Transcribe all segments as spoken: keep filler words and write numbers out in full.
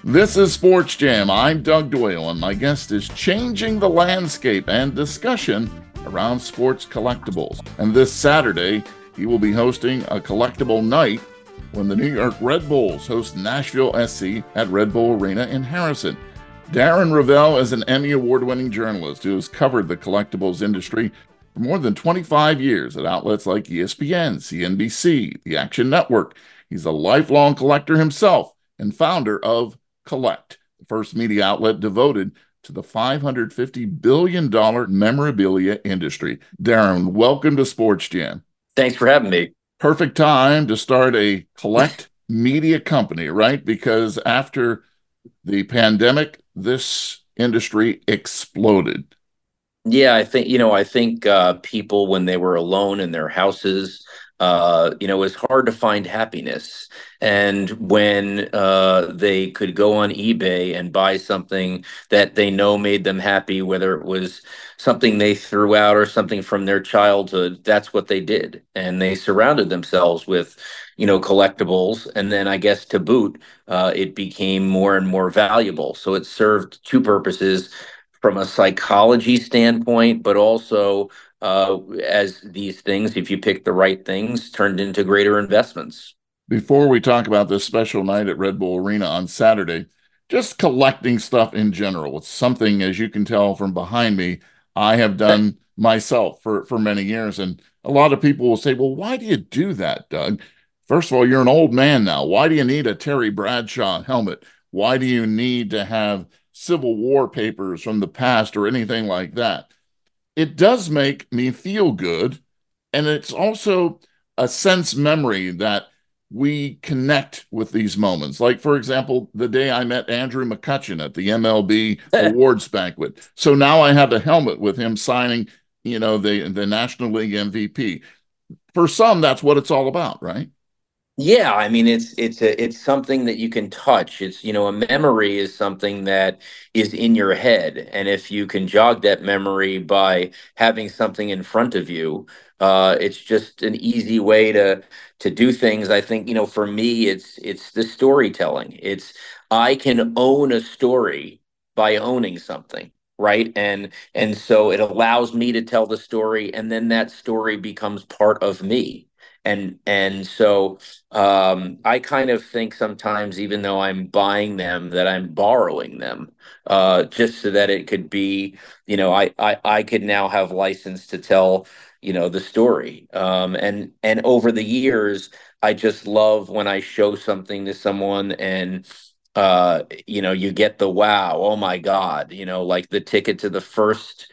This is Sports Jam. I'm Doug Doyle, and my guest is changing the landscape and discussion around sports collectibles. And this Saturday, he will be hosting a collectible night when the New York Red Bulls host Nashville S C at Red Bull Arena in Harrison. Darren Rovell is an Emmy Award-winning journalist who has covered the collectibles industry for more than twenty-five years at outlets like E S P N, C N B C, the Action Network. He's a lifelong collector himself and founder of Collect, the first media outlet devoted to the five hundred fifty billion dollars memorabilia industry. Darren, welcome to Sports Jam. Thanks for having me. Perfect time to start a Collect media company, right? Because after the pandemic, this industry exploded. Yeah, I think, you know, I think uh, people, when they were alone in their houses, uh, you know, it was hard to find happiness. And when uh, they could go on eBay and buy something that they know made them happy, whether it was something they threw out or something from their childhood, that's what they did. And they surrounded themselves with, you know, collectibles. And then I guess to boot, uh, it became more and more valuable. So it served two purposes from a psychology standpoint, but also uh, as these things, if you pick the right things, turned into greater investments. Before we talk about this special night at Red Bull Arena on Saturday, just collecting stuff in general. It's something, as you can tell from behind me, I have done myself for, for many years. And a lot of people will say, well, why do you do that, Doug? First of all, you're an old man now. Why do you need a Terry Bradshaw helmet? Why do you need to have Civil War papers from the past or anything like that? It does make me feel good. And it's also a sense memory that we connect with these moments. Like, for example, the day I met Andrew McCutchen at the M L B awards banquet. So now I have a helmet with him signing, you know, the, the National League M V P. For some, that's what it's all about, right? Yeah, I mean it's it's a it's something that you can touch. It's, you know, a memory is something that is in your head, and if you can jog that memory by having something in front of you, uh, it's just an easy way to to do things. I think, you know, for me, it's it's the storytelling. It's I can own a story by owning something, right? And and so it allows me to tell the story, and then that story becomes part of me. And and so um, I kind of think sometimes, even though I'm buying them, that I'm borrowing them, uh, just so that it could be, you know, I, I I could now have license to tell, you know, the story. Um, and and over the years, I just love when I show something to someone and uh, you know, you get the wow, oh my God, you know, like the ticket to the first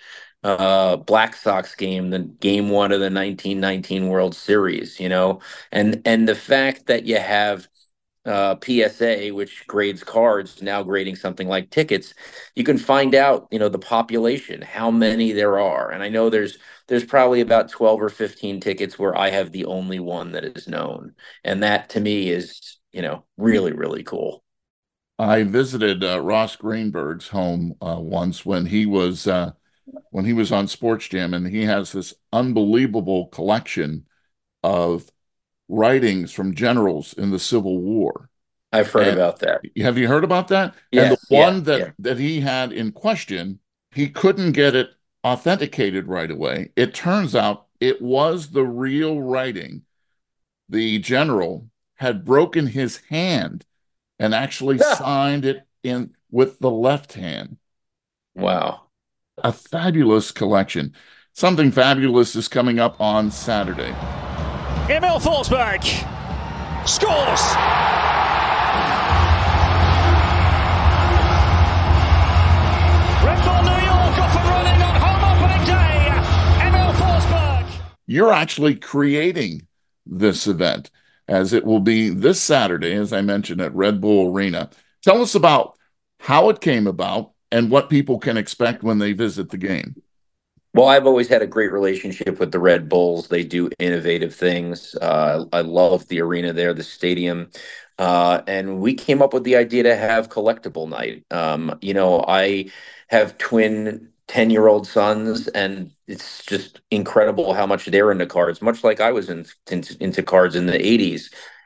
uh Black Sox game, the game one of the nineteen nineteen World Series, you know, and and the fact that you have uh P S A, which grades cards, now grading something like tickets, you can find out, you know, the population, how many there are. And I know there's there's probably about twelve or fifteen tickets where I have the only one that is known. And that to me is, you know, really, really cool. I visited uh, Ross Greenberg's home uh, once when he was uh, when he was on Sports Jam, and he has this unbelievable collection of writings from generals in the Civil War. I've heard And about that. have you heard about that? And the Yes, yeah, one that yeah. that he had in question, he couldn't get it authenticated right away. It turns out it was the real writing. The general had broken his hand and actually signed it in with the left hand. Wow. A fabulous collection. Something fabulous is coming up on Saturday. Emil Forsberg scores. Red Bull New York off and running on home opening day. Emil Forsberg. You're actually creating this event, as it will be this Saturday, as I mentioned, at Red Bull Arena. Tell us about how it came about and what people can expect when they visit the game. Well, I've always had a great relationship with the Red Bulls. They do innovative things. Uh, I love the arena there, the stadium. Uh, and we came up with the idea to have collectible night. Um, you know, I have twin ten year old sons, and it's just incredible how much they're into cards, much like I was in, into, into cards in the eighties.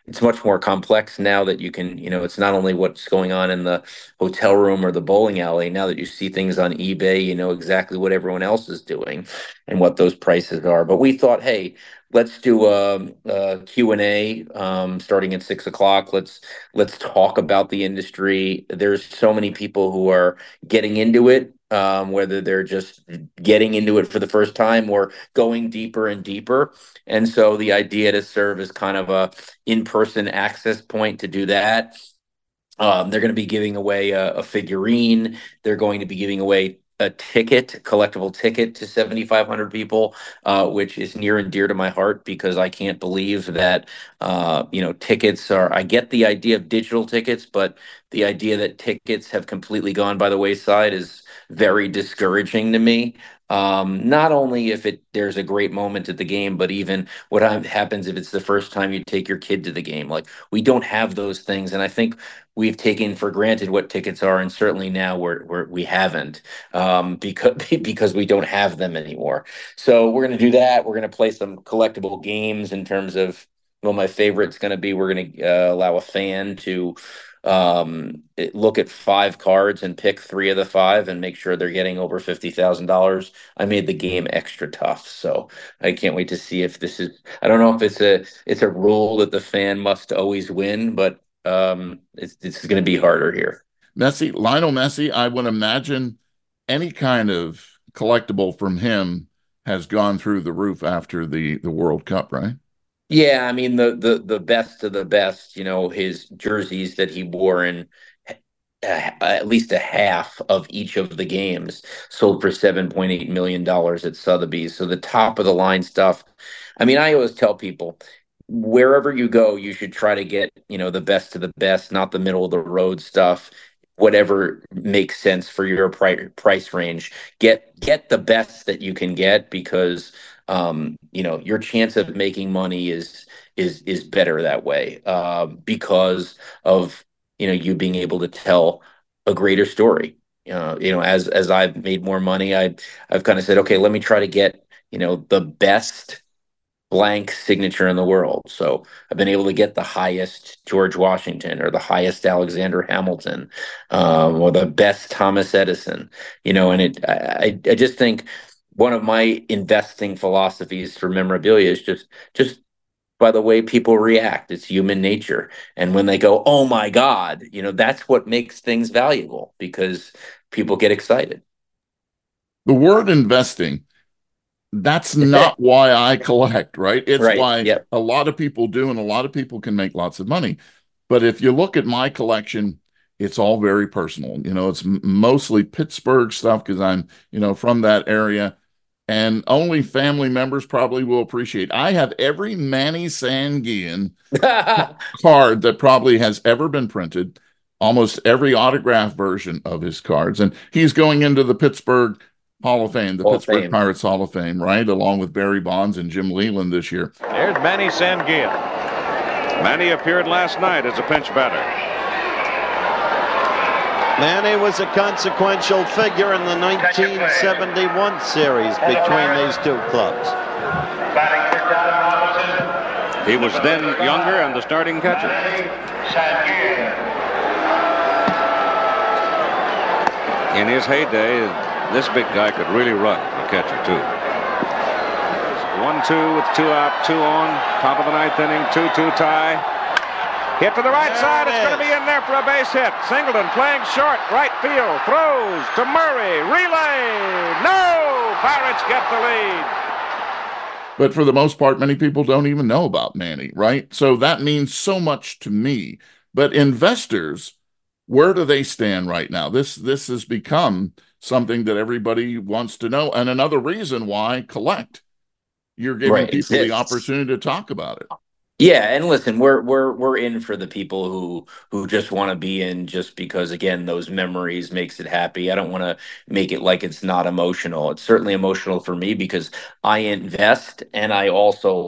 it's much more complex now that you can, you know, it's not only what's going on in the hotel room or the bowling alley. Now that you see things on eBay, you know exactly what everyone else is doing and what those prices are. But we thought, hey, let's do a, a Q and A um, starting at six o'clock. Let's let's talk about the industry. There's so many people who are getting into it, um, whether they're just getting into it for the first time or going deeper and deeper. And so the idea to serve as kind of a in-person access point to do that. Um, they're going to be giving away a, a figurine. They're going to be giving away a ticket, collectible ticket to seventy-five hundred people, uh, which is near and dear to my heart because I can't believe that, uh, you know, tickets are, I get the idea of digital tickets, but the idea that tickets have completely gone by the wayside is very discouraging to me. Um, not only if it there's a great moment at the game, but even what ha- happens if it's the first time you take your kid to the game. Like we don't have those things, and I think we've taken for granted what tickets are, and certainly now we're, we're we haven't um, because because we don't have them anymore. So we're going to do that. We're going to play some collectible games in terms of well, my favorite's going to be we're going to uh, allow a fan to um it- look at five cards and pick three of the five and make sure they're getting over fifty thousand dollars. I made the game extra tough, so I can't wait to see if this is I don't know if it's a it's a rule that the fan must always win, but um it's it's going to be harder here. Messi, Lionel Messi, I would imagine any kind of collectible from him has gone through the roof after the the World Cup, right? Yeah, I mean the the the best of the best, you know, his jerseys that he wore in uh, at least a half of each of the games sold for seven point eight million dollars at Sotheby's. So the top of the line stuff. I mean, I always tell people wherever you go, you should try to get, you know, the best of the best, not the middle of the road stuff. Whatever makes sense for your pri price range. Get get the best that you can get because um, you know, your chance of making money is is is better that way uh, because of you know you being able to tell a greater story. Uh, you know, as as I've made more money, I I've kind of said, okay, let me try to get you know the best blank signature in the world. So I've been able to get the highest George Washington or the highest Alexander Hamilton um, or the best Thomas Edison. You know, and it I I just think one of my investing philosophies for memorabilia is just just by the way people react. It's human nature. And when they go, oh my God, you know, that's what makes things valuable because people get excited. The word investing, that's not why I collect, right? It's Right. why Yep. a lot of people do, and a lot of people can make lots of money. But if you look at my collection, it's all very personal. You know, it's mostly Pittsburgh stuff because I'm, you know, from that area. And only family members probably will appreciate. I have every Manny Sanguian card that probably has ever been printed, almost every autograph version of his cards. And he's going into the Pittsburgh Hall of Fame, the Hall of Pittsburgh Fame. Pirates Hall of Fame, right? Along with Barry Bonds and Jim Leland this year. There's Manny Sanguian. Manny appeared last night as a pinch batter. Manny was a consequential figure in the nineteen seventy-one series between these two clubs. He was then younger and the starting catcher. In his heyday, this big guy could really run, the catcher, too. one two with two out, two on, top of the ninth inning, two two tie. Hit to the right side. It's going to be in there for a base hit. Singleton playing short, right field, throws to Murray, relay. No! Pirates get the lead. But for the most part, many people don't even know about Manny, right? So that means so much to me. But investors, where do they stand right now? This this has become something that everybody wants to know. And another reason why collect. You're giving Right, people the exists. opportunity to talk about it. Yeah, and listen, we're we're we're in for the people who who just want to be in just because again those memories makes it happy. I don't want to make it like it's not emotional. It's certainly emotional for me because I invest and I also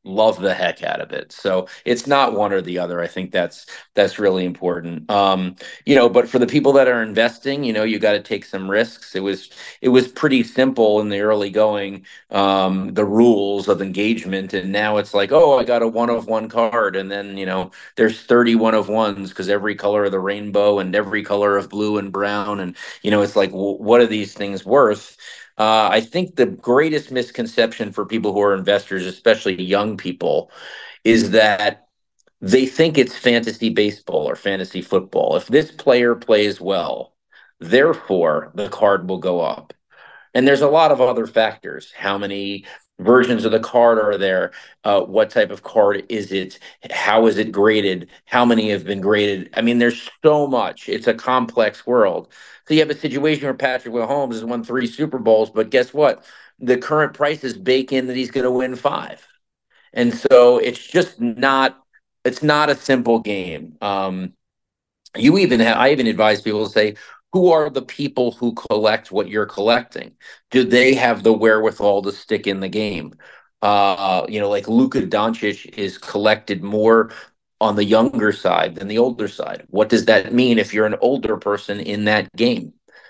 love the heck out of it. So it's not one or the other. I think that's that's really important. Um, you know, but for the people that are investing, you know, you got to take some risks. It was it was pretty simple in the early going, um, the rules of engagement, and now it's like, oh, I got a one of one card, and then you know, there's thirty one of ones because every color of the rainbow and every color of blue and brown, and you know, it's like, w- what are these things worth? Uh, I think the greatest misconception for people who are investors, especially young people, is that they think it's fantasy baseball or fantasy football. If this player plays well, therefore the card will go up. And there's a lot of other factors. How many versions of the card are there? Uh, what type of card is it? How is it graded? How many have been graded? I mean, there's so much. It's a complex world. So you have a situation where Patrick Mahomes has won three Super Bowls, but guess what? The current prices bake in that he's going to win five. And so it's just not, it's not a simple game. Um, you even have, I even advise people to say, who are the people who collect what you're collecting? Do they have the wherewithal to stick in the game? Uh, you know, like Luka Doncic is collected more on the younger side than the older side. What does that mean if you're an older person in that game?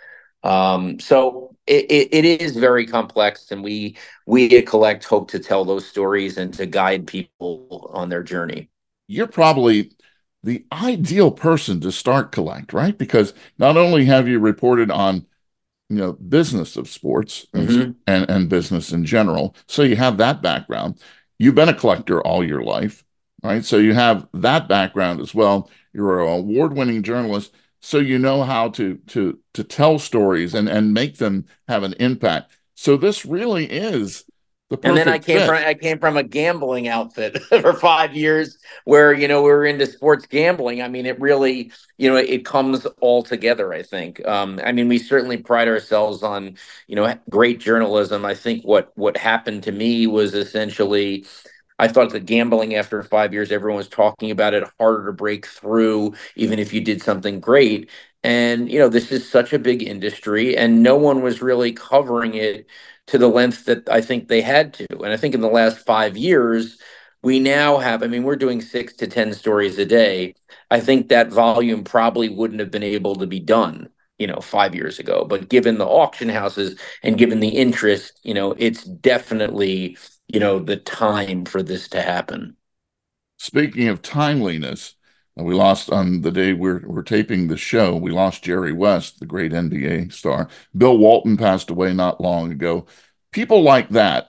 Um, so it, it, it is very complex, and we we at Collect hope to tell those stories and to guide people on their journey. You're probably the ideal person to start Collect, right? Because not only have you reported on, you know, business of sports and, Mm-hmm. and, and business in general, so you have that background. You've been a collector all your life, right? So you have that background as well. You're an award-winning journalist, so you know how to to to tell stories and and make them have an impact. So this really is the And then I perfect came fit. from I came from a gambling outfit for five years where, you know, we were into sports gambling. I mean, it really, you know, it comes all together, I think. Um, I mean, we certainly pride ourselves on, you know, great journalism. I think what what happened to me was essentially I thought that gambling after five years, everyone was talking about it, harder to break through, even if you did something great. And, you know, this is such a big industry, and no one was really covering it to the length that I think they had to. And I think in the last five years, we now have, I mean, we're doing six to ten stories a day. I think that volume probably wouldn't have been able to be done, you know, five years ago. But given the auction houses and given the interest, you know, it's definitely, you know, the time for this to happen. Speaking of timeliness, uh, we lost on the day we're we're taping the show. We lost Jerry West, the great N B A star. Bill Walton passed away not long ago. People like that,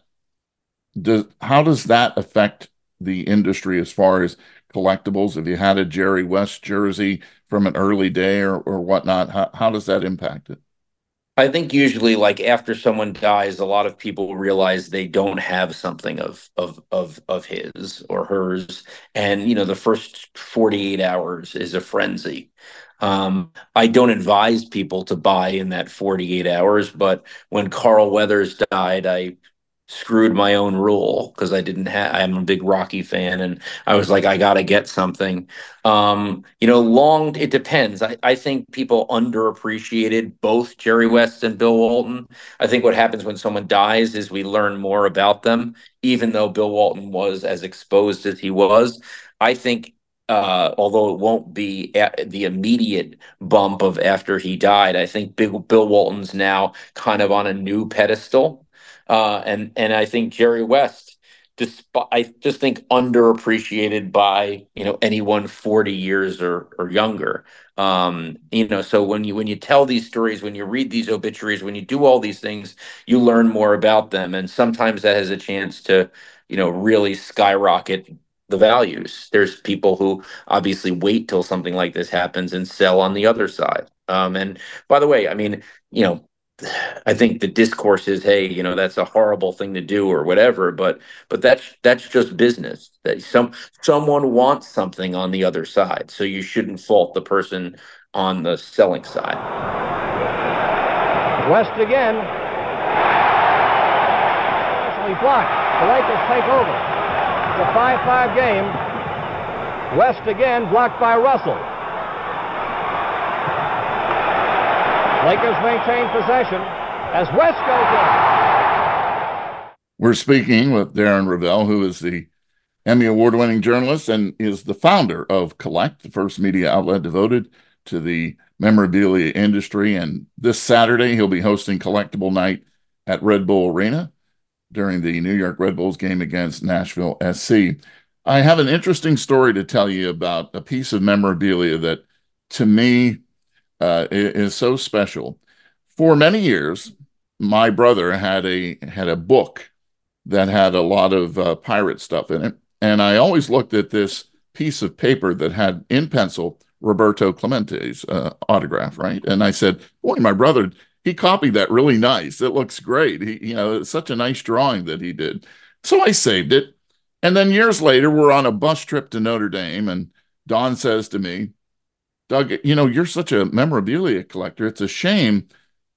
does how does that affect the industry as far as collectibles? If you had a Jerry West jersey from an early day or or whatnot, how how does that impact it? I think usually, like after someone dies, a lot of people realize they don't have something of of of of his or hers, and you know, the first forty-eight hours is a frenzy. Um, I don't advise people to buy in that forty-eight hours, but when Carl Weathers died, I screwed my own rule because I didn't have, I'm a big Rocky fan, and I was like, I gotta get something. Um, you know, long, it depends. I, I think people underappreciated both Jerry West and Bill Walton. I think what happens when someone dies is we learn more about them, even though Bill Walton was as exposed as he was. I think uh, although it won't be a- the immediate bump of after he died, I think Bill, Bill Walton's now kind of on a new pedestal. Uh, and and I think Jerry West, despite I just think underappreciated by, you know, anyone forty years or or younger. Um, you know, so when you when you tell these stories, when you read these obituaries, when you do all these things, you learn more about them, and sometimes that has a chance to, you know, really skyrocket the values. There's people who obviously wait till something like this happens and sell on the other side. Um, and by the way, I mean, you know, I think the discourse is, hey, you know, that's a horrible thing to do or whatever, but but that's that's just business. That some someone wants something on the other side, so you shouldn't fault the person on the selling side. West again. Partially blocked. The Lakers take over. It's a five five game. West again blocked by Russell. Lakers maintain possession as West goes in. We're speaking with Darren Rovell, who is the Emmy Award-winning journalist and is the founder of Collect, the first media outlet devoted to the memorabilia industry. And this Saturday, he'll be hosting Collectible Night at Red Bull Arena during the New York Red Bulls game against Nashville S C. I have an interesting story to tell you about a piece of memorabilia that, to me, uh, is so special. For many years, my brother had a had a book that had a lot of uh, pirate stuff in it, and I always looked at this piece of paper that had in pencil Roberto Clemente's uh, autograph, right? And I said, "Boy, my brother, he copied that really nice. It looks great. He, you know, it's such a nice drawing that he did." So I saved it, and then years later, we're on a bus trip to Notre Dame, and Don says to me, "Doug, you know, you're such a memorabilia collector. It's a shame.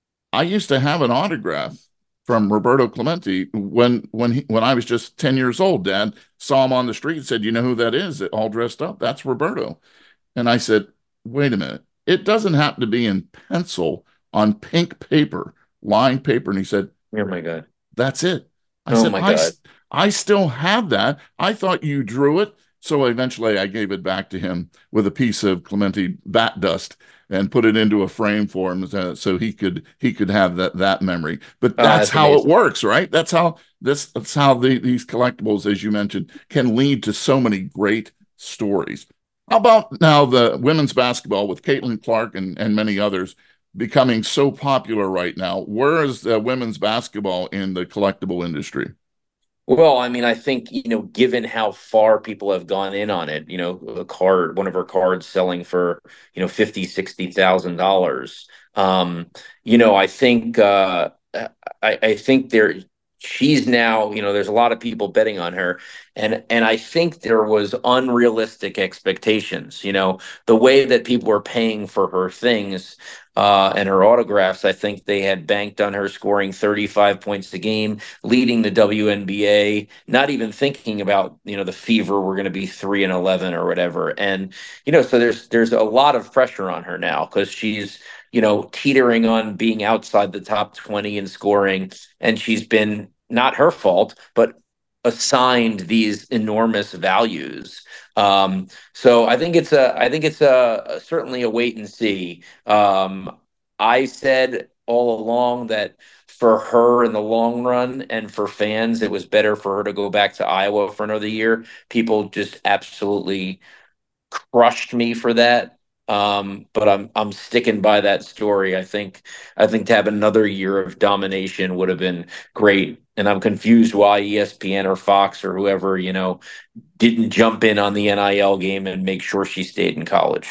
I used to have an autograph from Roberto Clemente when when he, when I was just ten years old. Dad saw him on the street and said, 'You know who that is? All dressed up? That's Roberto.'" And I said, "Wait a minute. It doesn't happen to be in pencil on pink paper, lined paper." And he said, Oh my God. "That's it." I Oh said, my I, God. I still have that. I thought you drew it. So eventually I gave it back to him with a piece of Clemente bat dust and put it into a frame for him uh, so he could he could have that that memory. But Oh, that's that's how amazing. it works, right? That's how this that's how the, these collectibles, as you mentioned, can lead to so many great stories. How about now the women's basketball with Caitlin Clark and, and many others becoming so popular right now? Where is uh, women's basketball in the collectible industry? Well, I mean, I think, you know, given how far people have gone in on it, you know, a card, one of her cards selling for, you know, fifty, sixty thousand dollars. Um, you know, I think uh I, I think there she's now, you know, there's a lot of people betting on her. And and I think there was unrealistic expectations, you know, the way that people were paying for her things uh and her autographs. I think they had banked on her scoring thirty-five points a game, leading the W N B A, not even thinking about, you know, the Fever were going to be three and eleven or whatever. And, you know, so there's there's a lot of pressure on her now because she's, you know, teetering on being outside the top twenty in scoring. And she's been, not her fault, but assigned these enormous values. Um, so I think it's a, I think it's a, a certainly a wait and see. Um, I said all along that for her in the long run and for fans, it was better for her to go back to Iowa for another year. People just absolutely crushed me for that. Um, but I'm I'm sticking by that story. I think I think to have another year of domination would have been great. And I'm confused why E S P N or Fox or whoever, you know, didn't jump in on the N I L game and make sure she stayed in college.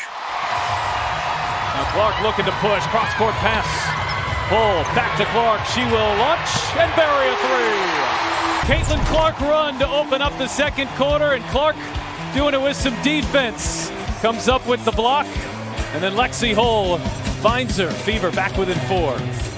Now Clark looking to push, cross court pass, pull back to Clark. She will launch and bury a three. Caitlin Clark run to open up the second quarter, and Clark doing it with some defense. Comes up with the block, and then Lexi Hull finds her. Fever back within four.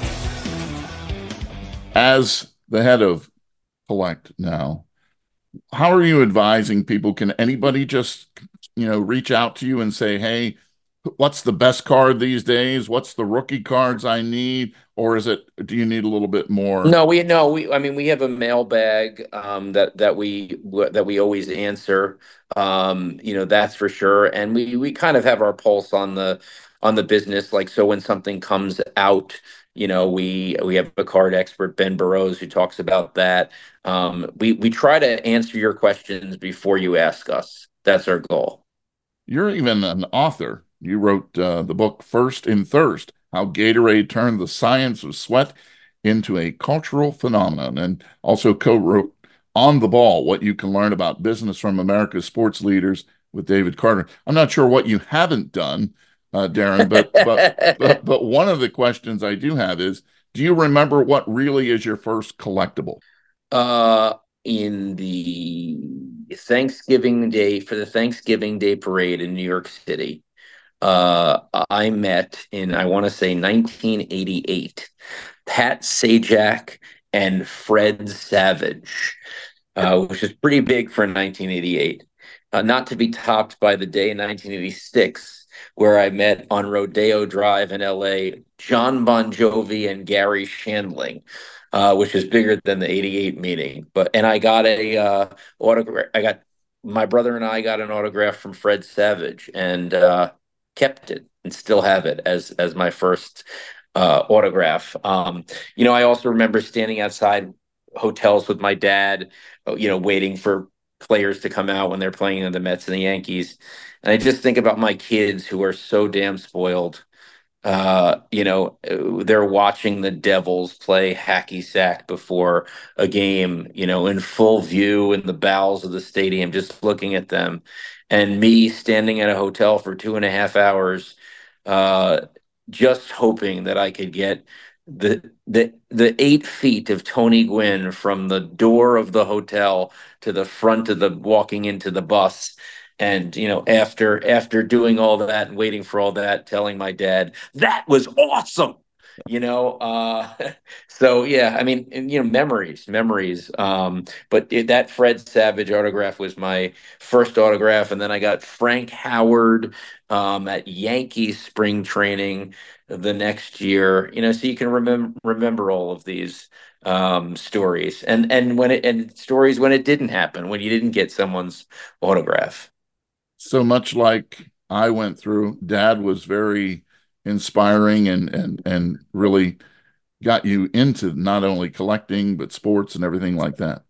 As the head of Collect now, how are you advising people? Can anybody just, you know, reach out to you and say, "Hey, what's the best card these days? What's the rookie cards I need?" Or is it, do you need a little bit more? No, we no, we I mean we have a mailbag um that that we that we always answer. Um, you know, that's for sure. And we we kind of have our pulse on the on the business. Like, so when something comes out, you know, we we have a card expert, Ben Burrows, who talks about that. Um, we we try to answer your questions before you ask us. That's our goal. You're even an author. You wrote uh, the book First in Thirst: How Gatorade Turned the Science of Sweat into a Cultural Phenomenon, and also co-wrote On the Ball: What You Can Learn About Business from America's Sports Leaders with David Carter. I'm not sure what you haven't done, uh, Darren, but, but but but one of the questions I do have is, do you remember what really is your first collectible? Uh, in the Thanksgiving Day, for the Thanksgiving Day parade in New York City, uh, I met in, I want to say nineteen eighty-eight, Pat Sajak and Fred Savage, uh, which is pretty big for nineteen eighty-eight. Uh, not to be topped by the day in nineteen eighty-six, where I met on Rodeo Drive in L A John Bon Jovi and Gary Shandling, uh, which is bigger than the eighty-eight meeting. But and I got a uh, autograph. I got my brother and I got an autograph from Fred Savage and uh, kept it and still have it as as my first uh, autograph. Um, you know, I also remember standing outside hotels with my dad, uh, you know, waiting for players to come out when they're playing in the Mets and the Yankees. And I just think about my kids who are so damn spoiled. Uh, you know, uh, they're watching the Devils play hacky sack before a game, you know, in full view in the bowels of the stadium, just looking at them. And me standing at a hotel for two and a half hours, uh, just hoping that I could get the the the eight feet of Tony Gwynn from the door of the hotel to the front of the walking into the bus. And you know, after after doing all that and waiting for all that, telling my dad that was awesome. You know, uh, so yeah, I mean, and, you know, memories, memories. Um, but it, that Fred Savage autograph was my first autograph, and then I got Frank Howard um, at Yankees spring training the next year. You know, so you can remember remember all of these um stories, and and when it and stories when it didn't happen, when you didn't get someone's autograph. So much like I went through, Dad was very inspiring and and and really got you into not only collecting but sports and everything like that.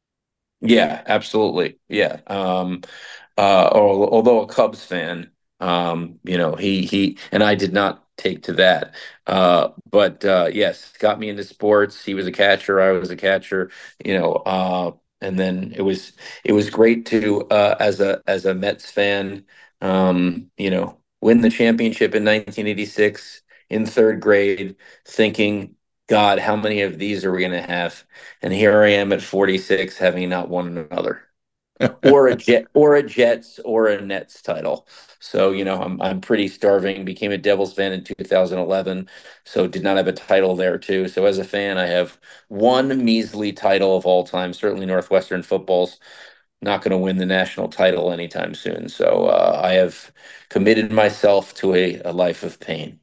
Yeah, absolutely. Yeah. Um, uh, al- although a Cubs fan, um, you know, he he and I did not take to that. Uh, but uh, yes, got me into sports. He was a catcher, I was a catcher, you know, uh, and then it was it was great to uh, as a as a Mets fan, um, you know, win the championship in nineteen eighty-six in third grade, thinking, God, how many of these are we going to have? And here I am at forty-six, having not won another, or a jet, or a Jets, or a Nets title. So you know, I'm I'm pretty starving. Became a Devils fan in two thousand eleven, so did not have a title there too. So as a fan, I have one measly title of all time. Certainly, Northwestern football's not going to win the national title anytime soon. So uh, I have committed myself to a, a life of pain.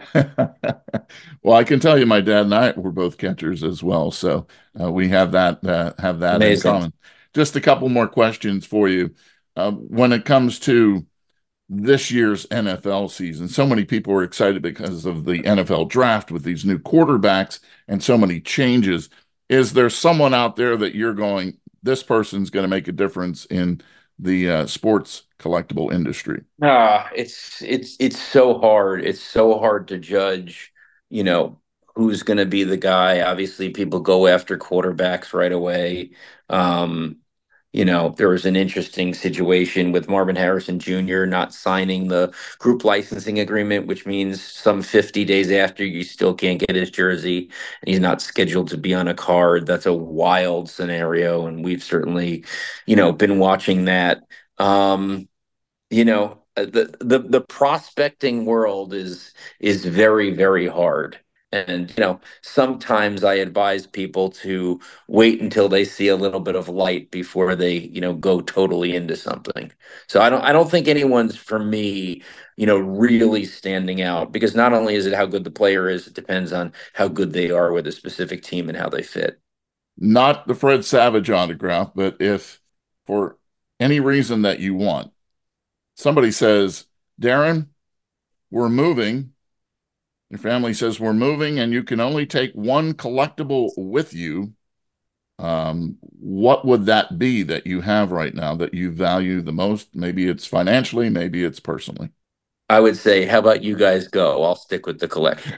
Well, I can tell you, my dad and I were both catchers as well, so uh, we have that uh, have that in Amazing. common. Just a couple more questions for you. Uh, when it comes to this year's N F L season, so many people are excited because of the N F L draft with these new quarterbacks and so many changes. Is there someone out there that you're going, this person's going to make a difference in the uh, sports collectible industry? Ah, it's it's it's so hard. It's so hard to judge, you know, who's going to be the guy. Obviously, people go after quarterbacks right away. Um, you know, there was an interesting situation with Marvin Harrison Junior not signing the group licensing agreement, which means some fifty days after you still can't get his jersey and he's not scheduled to be on a card. That's a wild scenario, and we've certainly, you know, been watching that. Um, you know uh, the the the prospecting world is is very, very hard, and you know sometimes I advise people to wait until they see a little bit of light before they you know go totally into something. So i don't i don't think anyone's, for me, you know really standing out, because not only is it how good the player is, it depends on how good they are with a specific team and how they fit. Not the Fred Savage autograph, but if for any reason that you want, somebody says, Darren, we're moving. Your family says, we're moving, and you can only take one collectible with you. Um, what would that be that you have right now that you value the most? Maybe it's financially, maybe it's personally. I would say, how about you guys go? I'll stick with the collection.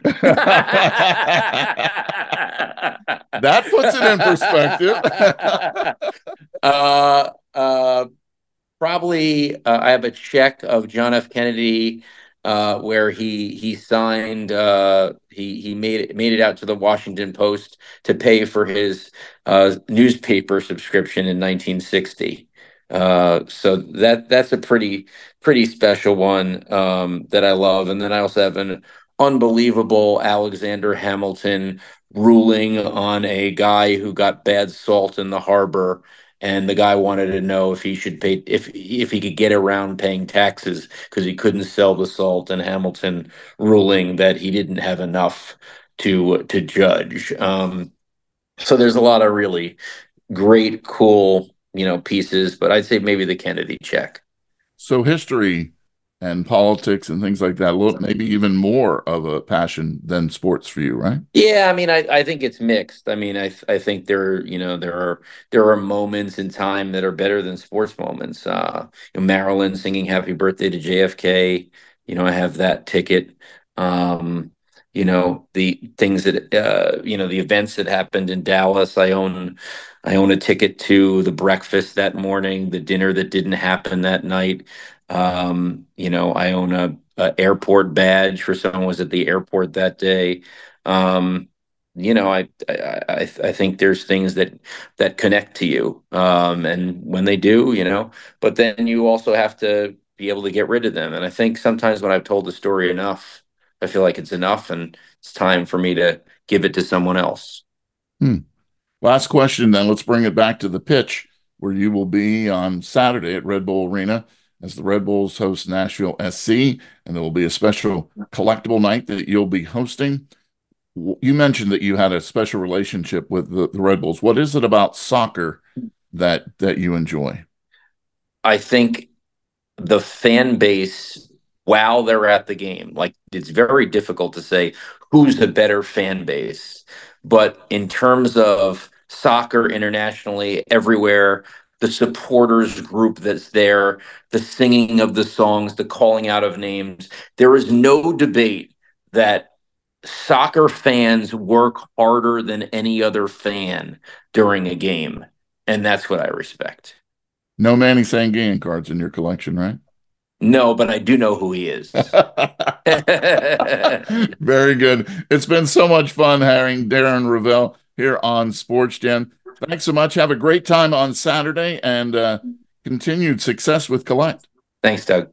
That puts it in perspective. uh, uh, Probably, uh, I have a check of John F. Kennedy, uh, where he he signed. Uh, he he made it made it out to the Washington Post to pay for his uh, newspaper subscription in nineteen sixty. Uh, so that that's a pretty pretty special one, um, that I love. And then I also have an unbelievable Alexander Hamilton ruling on a guy who got bad salt in the harbor, and the guy wanted to know if he should pay, if if he could get around paying taxes because he couldn't sell the salt, and Hamilton ruling that he didn't have enough to to judge. Um, so there's a lot of really great, cool you know, pieces, but I'd say maybe the Kennedy check. So history and politics and things like that, look, maybe even more of a passion than sports for you, right? Yeah, I mean, I, I think it's mixed. I mean, I I think there, you know, there are there are moments in time that are better than sports moments. Uh, you know, Marilyn singing "Happy Birthday" to J F K. You know, I have that ticket. Um, you know, the things that uh, you know, the events that happened in Dallas. I own I own a ticket to the breakfast that morning, the dinner that didn't happen that night. Um, you know, I own a, a airport badge for someone who was at the airport that day. Um, you know, I, I I I think there's things that that connect to you, um, and when they do, you know, but then you also have to be able to get rid of them. And I think sometimes when I've told the story enough, I feel like it's enough, and it's time for me to give it to someone else. Hmm. Last question, then. Let's bring it back to the pitch, where you will be on Saturday at Red Bull Arena as the Red Bulls host Nashville S C, and there will be a special collectible night that you'll be hosting. You mentioned that you had a special relationship with the, the Red Bulls. What is it about soccer that that you enjoy? I think the fan base, while they're at the game, like, it's very difficult to say who's the better fan base. But in terms of soccer internationally, everywhere, the supporters group that's there, the singing of the songs, the calling out of names, there is no debate that soccer fans work harder than any other fan during a game. And that's what I respect. No Manny Sanguian cards in your collection, right? No, but I do know who he is. Very good. It's been so much fun having Darren Rovell here on Sports Jam. Thanks so much. Have a great time on Saturday, and uh, continued success with Collect. Thanks, Doug.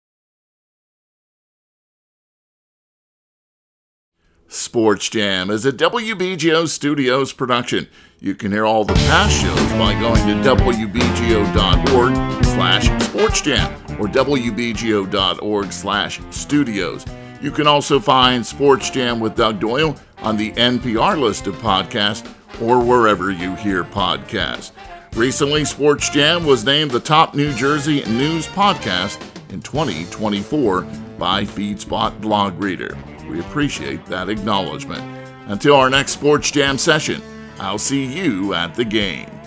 Sports Jam is a W B G O Studios production. You can hear all the past shows by going to W B G O dot org slash Sports Jam or W B G O dot org slash studios. You can also find Sports Jam with Doug Doyle on the N P R list of podcasts or wherever you hear podcasts. Recently, Sports Jam was named the top New Jersey news podcast in twenty twenty-four by FeedSpot Blog Reader. We appreciate that acknowledgement. Until our next Sports Jam session, I'll see you at the game.